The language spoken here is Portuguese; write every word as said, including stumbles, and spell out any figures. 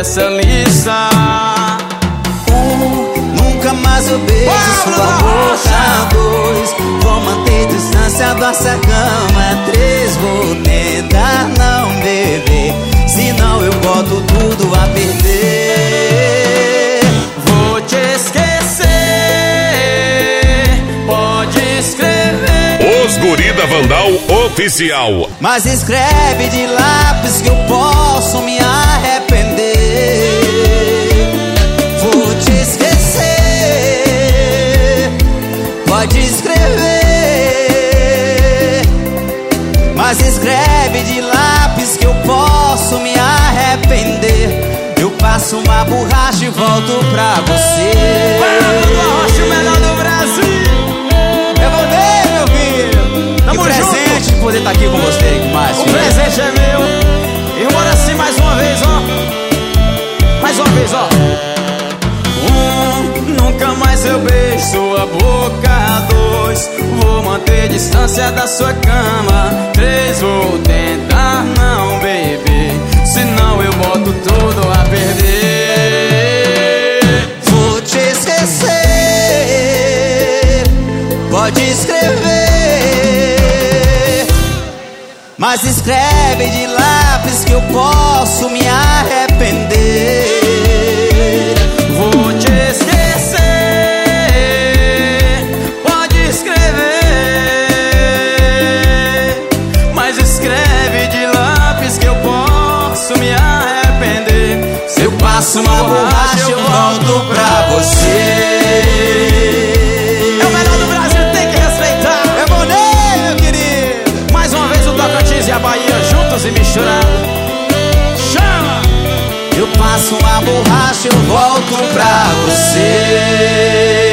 essa lista. Um, nunca mais eu beijo sua boca. Dois, vou manter distância da sua cama. Três, vou tentar não beber, senão eu boto tudo a perder. Vou te esquecer, pode escrever. Os Guri da Vandal Oficial. Mas escreve de lápis que eu posso me arrepender. Vou te esquecer, pode escrever. Mas escreve de lápis que eu posso me arrepender. Eu passo uma borracha e volto pra você. Fernando Arrocha, o melhor do Brasil. Eu vou ver, meu filho. Tamo que presente junto. de poder estar aqui com você, mais. O presente é meu. E bora assim mais uma vez, ó. Mais uma vez, ó. Um, nunca mais eu beijo sua boca. Dois, vou manter distância da sua cama. Três, vou tentar não beber, senão eu boto tudo a perder. Vou te esquecer, pode escrever. Mas escreve de lápis que eu posso me arrepender. Vou te esquecer, pode escrever. Mas escreve de lápis que eu posso me arrepender. Se eu passo uma borracha eu volto pra você. É o melhor do Brasil, tem que respeitar. Eu vou ler, meu querido. Mais uma vez o Tocantins e a Bahia juntos e misturados. Chama! Eu passo uma borracha, eu volto pra você.